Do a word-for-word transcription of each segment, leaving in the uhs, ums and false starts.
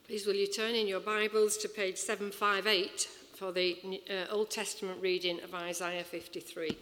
Please will you turn in your Bibles to page seven fifty-eight for the uh, Old Testament reading of Isaiah fifty-three.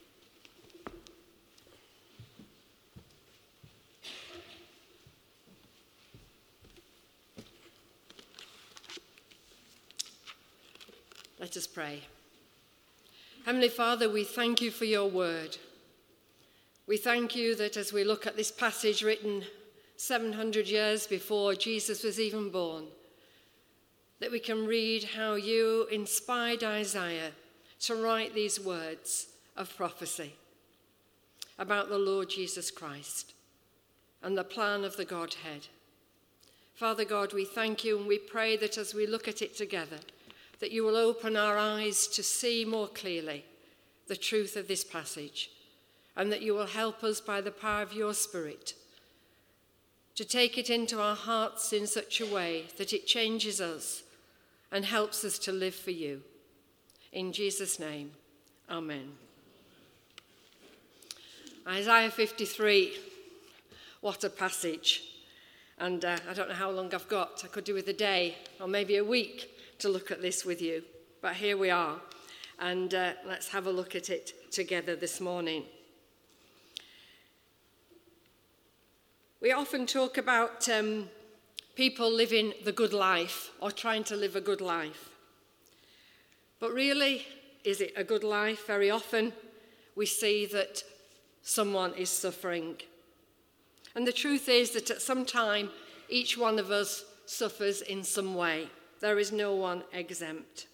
Let us pray. Heavenly Father, we thank you for your word. We thank you that as we look at this passage written seven hundred years before Jesus was even born, that we can read how you inspired Isaiah to write these words of prophecy about the Lord Jesus Christ and the plan of the Godhead. Father God, we thank you and we pray that as we look at it together, that you will open our eyes to see more clearly the truth of this passage, and that you will help us by the power of your Spirit to take it into our hearts in such a way that it changes us and helps us to live for you. In Jesus' name, amen. Isaiah fifty-three, what a passage. And uh, I don't know how long I've got. I could do with a day or maybe a week to look at this with you. But here we are. And uh, let's have a look at it together this morning. We often talk about um, people living the good life or trying to live a good life. But really, is it a good life? Very often we see that someone is suffering. And the truth is that at some time, each one of us suffers in some way. There is no one exempt.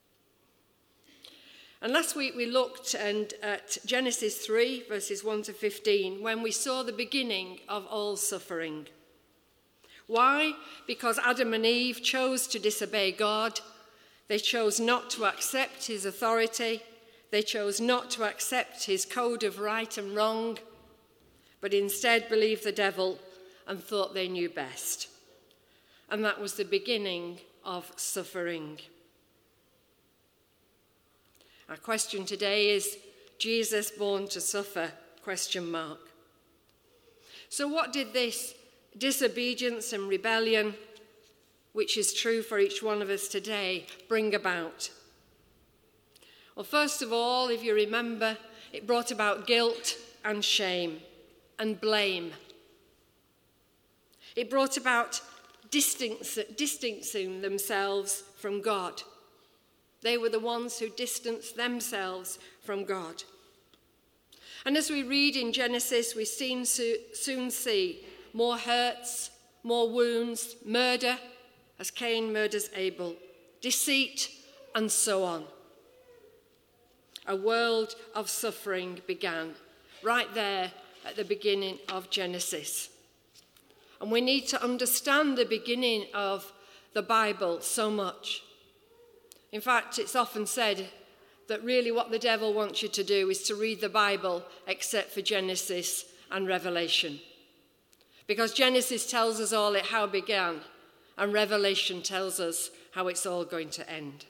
And last week we looked and at Genesis three, verses one to fifteen, when we saw the beginning of all suffering. Why? Because Adam and Eve chose to disobey God. They chose not to accept his authority. They chose not to accept his code of right and wrong, but instead believed the devil and thought they knew best. And that was the beginning of suffering. Our question today is, Jesus born to suffer? Question mark. So what did this disobedience and rebellion, which is true for each one of us today, bring about? Well, first of all, if you remember, it brought about guilt and shame and blame. It brought about distance, distancing themselves from God. They were the ones who distanced themselves from God. And as we read in Genesis, we soon see more hurts, more wounds, murder, as Cain murders Abel, deceit, and so on. A world of suffering began right there at the beginning of Genesis. And we need to understand the beginning of the Bible so much. In fact, it's often said that really what the devil wants you to do is to read the Bible except for Genesis and Revelation. Because Genesis tells us all it how it began, and Revelation tells us how it's all going to end.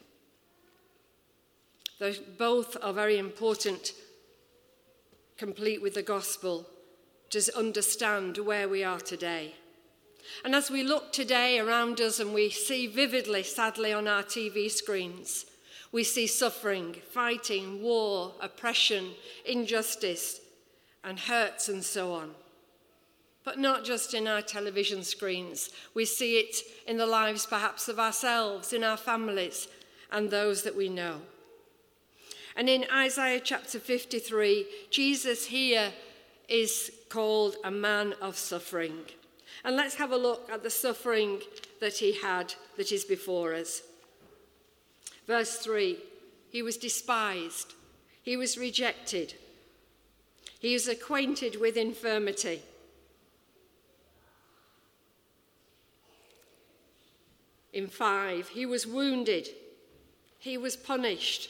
They both are very important, complete with the gospel, to understand where we are today. And as we look today around us and we see vividly, sadly, on our T V screens, we see suffering, fighting, war, oppression, injustice, and hurts and so on. But not just in our television screens. We see it in the lives perhaps of ourselves, in our families, and those that we know. And in Isaiah chapter fifty-three, Jesus here is called a man of suffering. And let's have a look at the suffering that he had that is before us. Verse three, he was despised, he was rejected, he was acquainted with infirmity. In five, he was wounded, he was punished.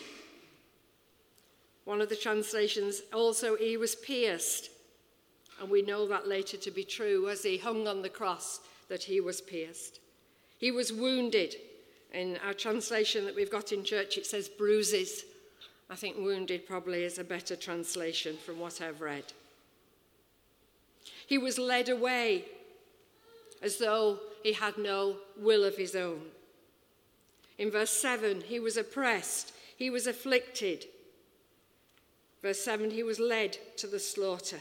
One of the translations also, he was pierced. And we know that later to be true as he hung on the cross, that he was pierced. He was wounded. In our translation that we've got in church, it says bruises. I think wounded probably is a better translation from what I've read. He was led away. as though he had no will of his own. In verse seven, he was oppressed, he was afflicted. Verse seven, he was led to the slaughter.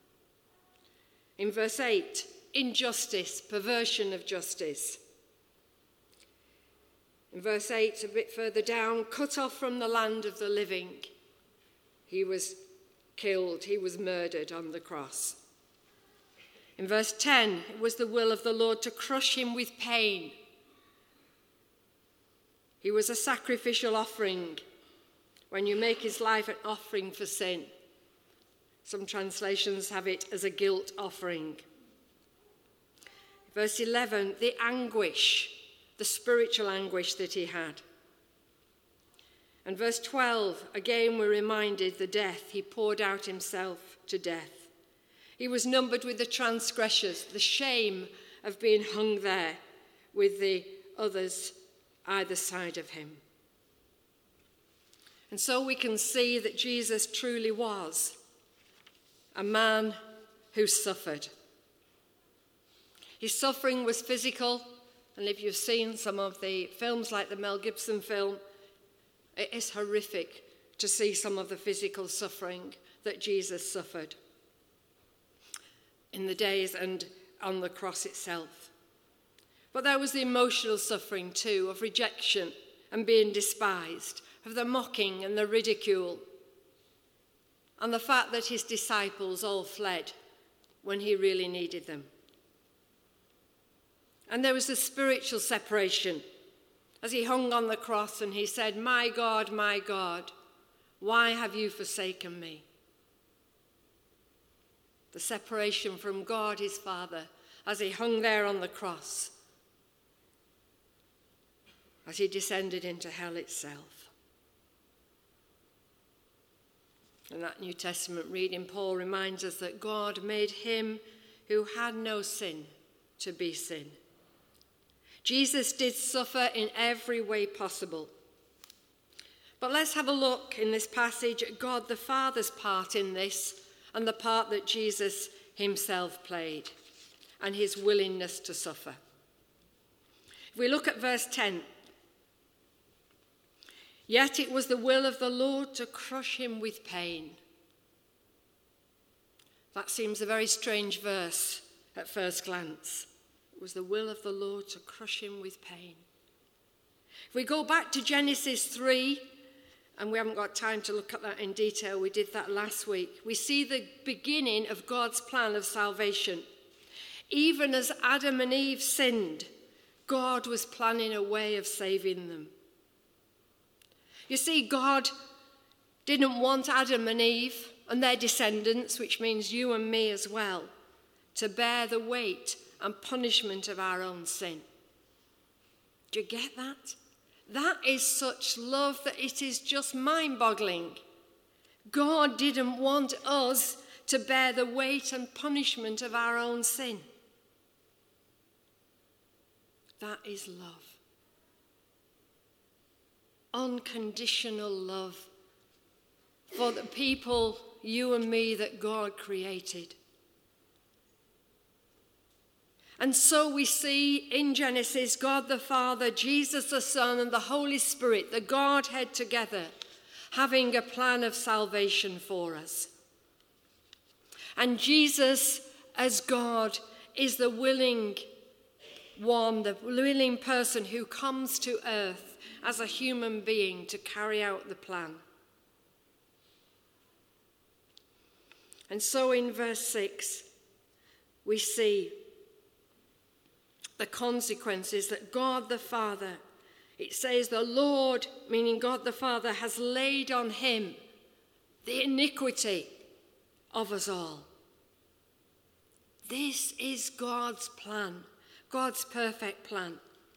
In verse eight, injustice, perversion of justice. In verse eight, a bit further down, cut off from the land of the living. He was killed, he was murdered on the cross. In verse ten, it was the will of the Lord to crush him with pain. He was a sacrificial offering, when you make his life an offering for sin. Some translations have it as a guilt offering. Verse eleven, the anguish, the spiritual anguish that he had. And verse twelve, again we're reminded the death. He poured out himself to death. He was numbered with the transgressors, the shame of being hung there with the others either side of him. And so we can see that Jesus truly was a man who suffered. His suffering was physical, and if you've seen some of the films like the Mel Gibson film, it is horrific to see some of the physical suffering that Jesus suffered in the days and on the cross itself. But there was the emotional suffering too, of rejection and being despised, of the mocking and the ridicule, and the fact that his disciples all fled when he really needed them. And there was the spiritual separation as he hung on the cross and he said, "My God, my God, why have you forsaken me?" The separation from God, his Father, as he hung there on the cross, as he descended into hell itself. And that New Testament reading, Paul reminds us that God made him who had no sin to be sin. Jesus did suffer in every way possible. But let's have a look in this passage at God the Father's part in this and the part that Jesus himself played and his willingness to suffer. If we look at verse ten, yet it was the will of the Lord to crush him with pain. That seems a very strange verse at first glance. It was the will of the Lord to crush him with pain. If we go back to Genesis three, and we haven't got time to look at that in detail, we did that last week, we see the beginning of God's plan of salvation. Even as Adam and Eve sinned, God was planning a way of saving them. You see, God didn't want Adam and Eve and their descendants, which means you and me as well, to bear the weight and punishment of our own sin. Do you get that? That is such love that it is just mind-boggling. God didn't want us to bear the weight and punishment of our own sin. That is love. Unconditional love for the people, you and me, that God created. And so we see in Genesis God the Father, Jesus the Son, and the Holy Spirit, the Godhead together, having a plan of salvation for us. And Jesus, as God, is the willing one, the willing person who comes to earth as a human being to carry out the plan. And so in verse six, we see the consequences that God the Father, it says the Lord, meaning God the Father, has laid on him the iniquity of us all. This is God's plan, God's perfect plan.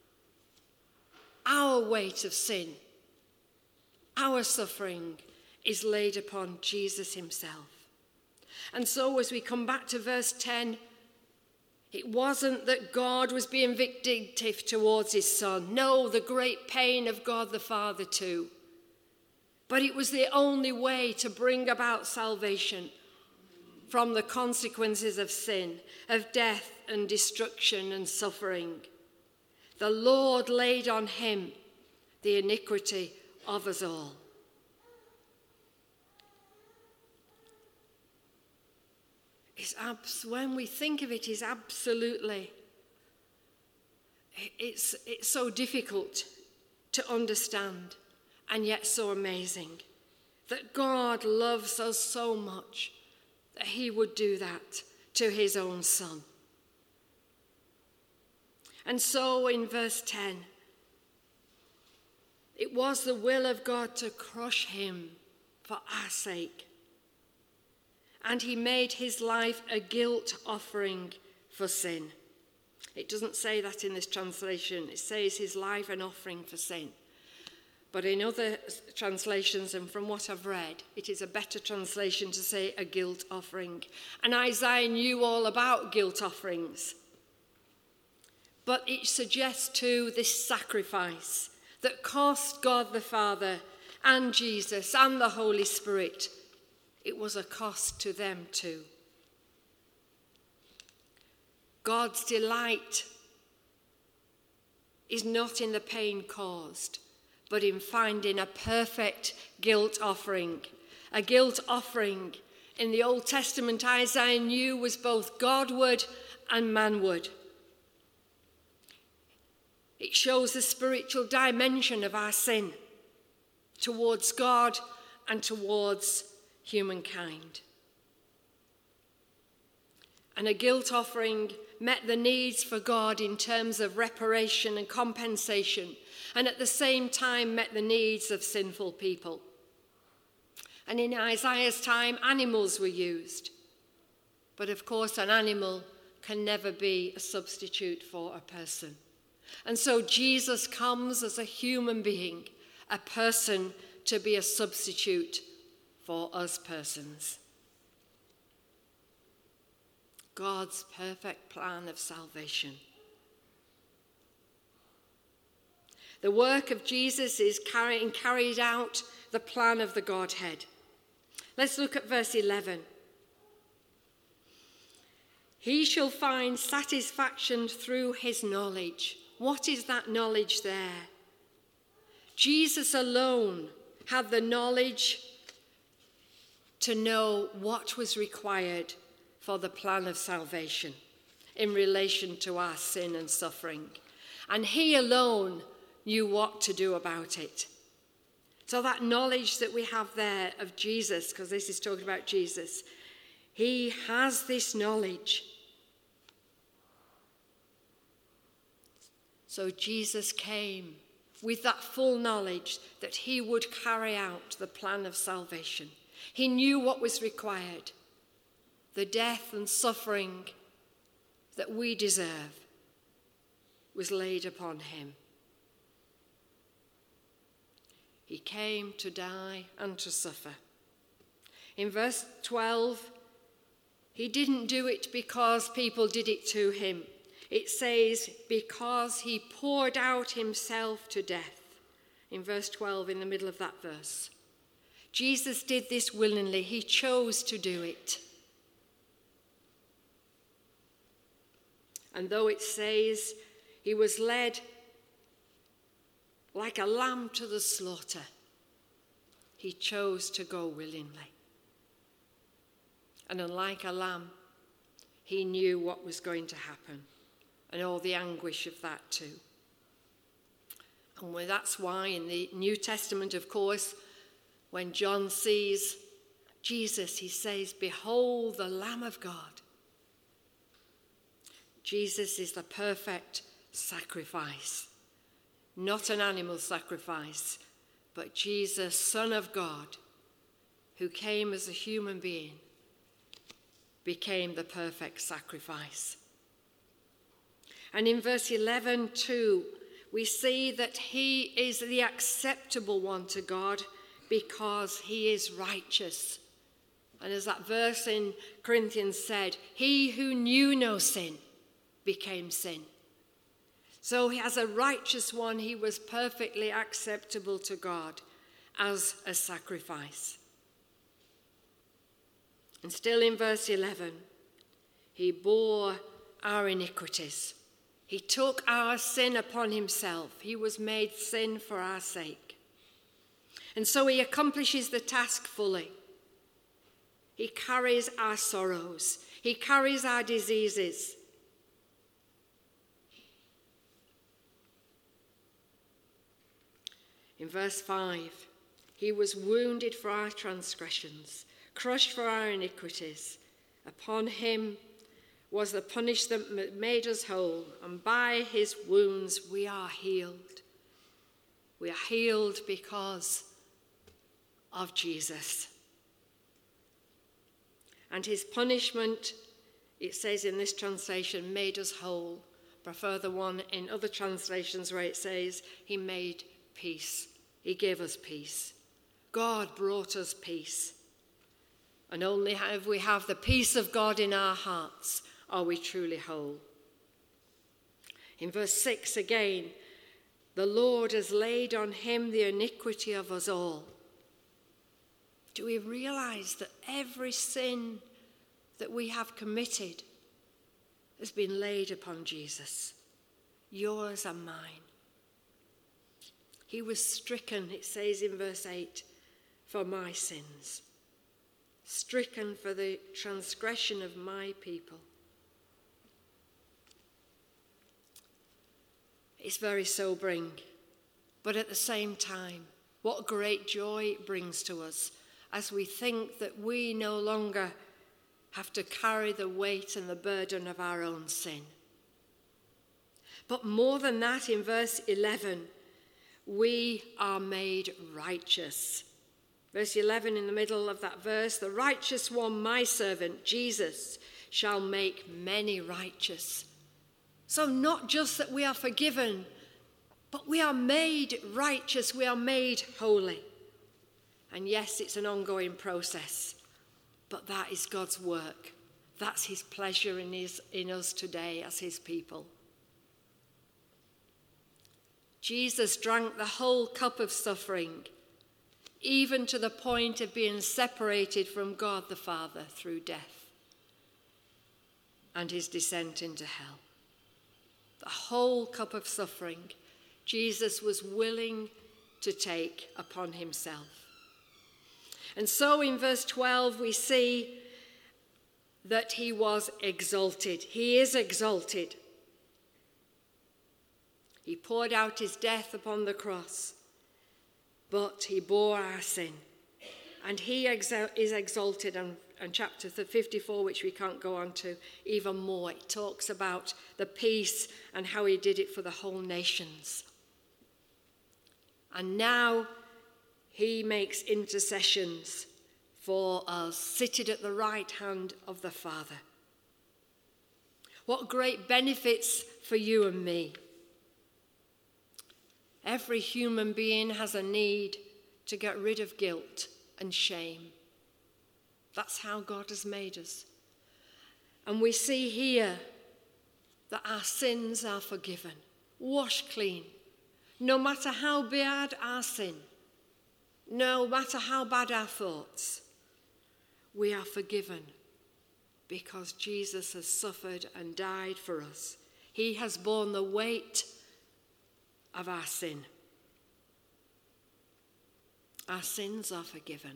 Our weight of sin, our suffering is laid upon Jesus himself. And so as we come back to verse ten, it wasn't that God was being vindictive towards his Son. No, the great pain of God the Father too. But it was the only way to bring about salvation from the consequences of sin, of death and destruction and suffering. The Lord laid on him the iniquity of us all. It's abs- when we think of it, it's absolutely, it's, it's so difficult to understand and yet so amazing that God loves us so much that he would do that to his own son. And so in verse ten, it was the will of God to crush him for our sake. And he made his life a guilt offering for sin. It doesn't say that in this translation. It says his life an offering for sin. But in other translations, and from what I've read, it is a better translation to say a guilt offering. And Isaiah knew all about guilt offerings. But it suggests too this sacrifice that cost God the Father and Jesus and the Holy Spirit. It was a cost to them too. God's delight is not in the pain caused, but in finding a perfect guilt offering. A guilt offering in the Old Testament, Isaiah knew was both Godward and manward. It shows the spiritual dimension of our sin towards God and towards humankind. And a guilt offering met the needs for God in terms of reparation and compensation, and at the same time met the needs of sinful people. And in Isaiah's time, animals were used. But of course, an animal can never be a substitute for a person. And so Jesus comes as a human being, a person to be a substitute for us persons. God's perfect plan of salvation. The work of Jesus is carrying carried out the plan of the Godhead. Let's look at verse eleven. He shall find satisfaction through his knowledge. What is that knowledge there? Jesus alone had the knowledge to know what was required for the plan of salvation in relation to our sin and suffering. And he alone knew what to do about it. So that knowledge that we have there of Jesus, because this is talking about Jesus, he has this knowledge. So Jesus came with that full knowledge that he would carry out the plan of salvation. He knew what was required. The death and suffering that we deserve was laid upon him. He came to die and to suffer. In verse twelve, he didn't do it because people did it to him. It says, because he poured out himself to death. In verse twelve, in the middle of that verse. Jesus did this willingly. He chose to do it. And though it says he was led like a lamb to the slaughter, he chose to go willingly. And unlike a lamb, he knew what was going to happen and all the anguish of that too. And that's why in the New Testament, of course, when John sees Jesus, he says, "Behold the Lamb of God." Jesus is the perfect sacrifice, not an animal sacrifice, but Jesus, Son of God, who came as a human being, became the perfect sacrifice. And in verse eleven too, we see that he is the acceptable one to God because he is righteous. And as that verse in Corinthians said, he who knew no sin became sin. So as a righteous one, he was perfectly acceptable to God as a sacrifice. And still in verse eleven, he bore our iniquities. He took our sin upon himself. He was made sin for our sake. And so he accomplishes the task fully. He carries our sorrows. He carries our diseases. In verse five, he was wounded for our transgressions, crushed for our iniquities. Upon him was the punishment that made us whole, and by his wounds we are healed. We are healed because of Jesus. And his punishment, it says in this translation, made us whole. I prefer the one in other translations where it says he made peace. He gave us peace. God brought us peace. And only if we have the peace of God in our hearts are we truly whole. In verse six again, the Lord has laid on him the iniquity of us all. Do we realize that every sin that we have committed has been laid upon Jesus? Yours and mine. He was stricken, it says in verse eight, for my sins. Stricken for the transgression of my people. It's very sobering, but at the same time, what great joy it brings to us as we think that we no longer have to carry the weight and the burden of our own sin. But more than that, in verse eleven, we are made righteous. Verse eleven in the middle of that verse, the righteous one, my servant, Jesus, shall make many righteous. So not just that we are forgiven, but we are made righteous, we are made holy. And yes, it's an ongoing process, but that is God's work. That's his pleasure in, his, in us today as his people. Jesus drank the whole cup of suffering, even to the point of being separated from God the Father through death and his descent into hell. The whole cup of suffering Jesus was willing to take upon himself. And so in verse twelve we see that he was exalted. He is exalted. He poured out his death upon the cross, but he bore our sin. And he exal- is exalted, and, and chapter fifty-four, which we can't go on to even more, it talks about the peace and how he did it for the whole nations. And now he makes intercessions for us, seated at the right hand of the Father. What great benefits for you and me. Every human being has a need to get rid of guilt and shame. That's how God has made us. And we see here that our sins are forgiven, washed clean. No matter how bad our sin, no matter how bad our thoughts, we are forgiven because Jesus has suffered and died for us. He has borne the weight of our sin. Our sins are forgiven.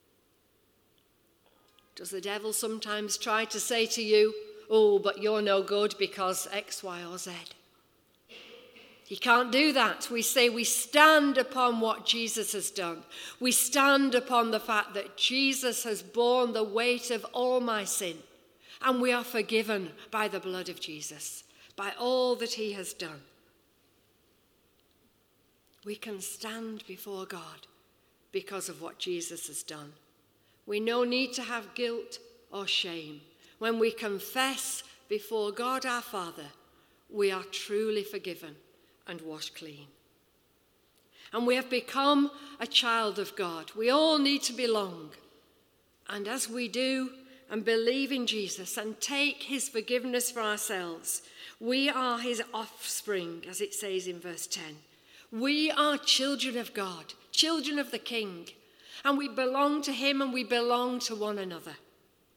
Does the devil sometimes try to say to you, oh, but you're no good because X, Y, or Z? He can't do that. We say we stand upon what Jesus has done. We stand upon the fact that Jesus has borne the weight of all my sin, and we are forgiven by the blood of Jesus, by all that he has done. We can stand before God because of what Jesus has done. We no need to have guilt or shame. When we confess before God our Father, we are truly forgiven and washed clean. And we have become a child of God. We all need to belong. And as we do and believe in Jesus and take his forgiveness for ourselves, we are his offspring, as it says in verse ten. We are children of God, children of the King, and we belong to him and we belong to one another.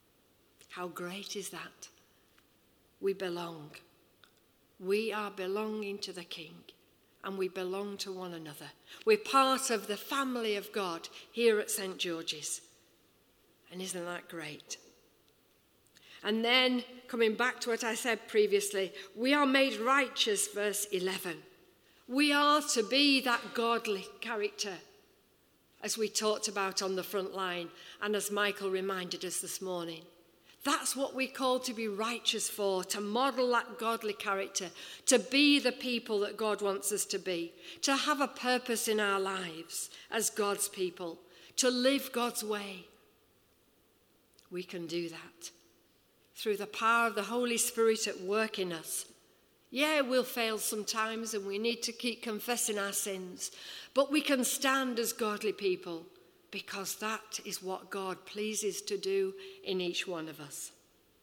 How great is that? We belong. We are belonging to the King, and we belong to one another. We're part of the family of God here at Saint George's. And isn't that great? And then, coming back to what I said previously, we are made righteous, verse eleven. We are to be that godly character, as we talked about on the front line, and as Michael reminded us this morning. That's what we're called to be righteous for, to model that godly character, to be the people that God wants us to be, to have a purpose in our lives as God's people, to live God's way. We can do that through the power of the Holy Spirit at work in us. Yeah, we'll fail sometimes and we need to keep confessing our sins, but we can stand as godly people because that is what God pleases to do in each one of us.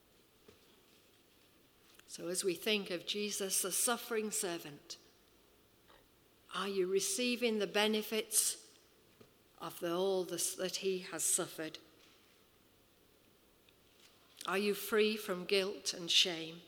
So as we think of Jesus, the suffering servant, are you receiving the benefits of the, all this, that he has suffered? Are you free from guilt and shame?